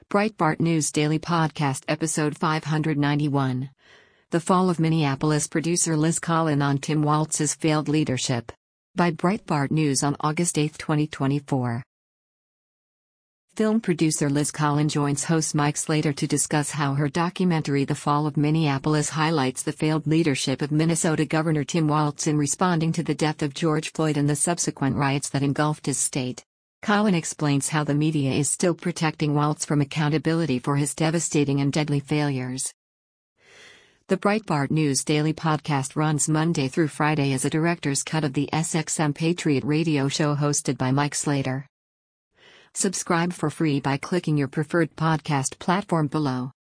Breitbart News Daily Podcast Episode 591. The Fall of Minneapolis Producer Liz Collin on Tim Walz's Failed Leadership. By Breitbart News on August 8, 2024. Film producer Liz Collin joins host Mike Slater to discuss how her documentary The Fall of Minneapolis highlights the failed leadership of Minnesota Governor Tim Walz in responding to the death of George Floyd and the subsequent riots that engulfed his state. Collin explains how the media is still protecting Walz from accountability for his devastating and deadly failures. The Breitbart News Daily Podcast runs Monday through Friday as a director's cut of the SXM Patriot radio show hosted by Mike Slater. Subscribe for free by clicking your preferred podcast platform below.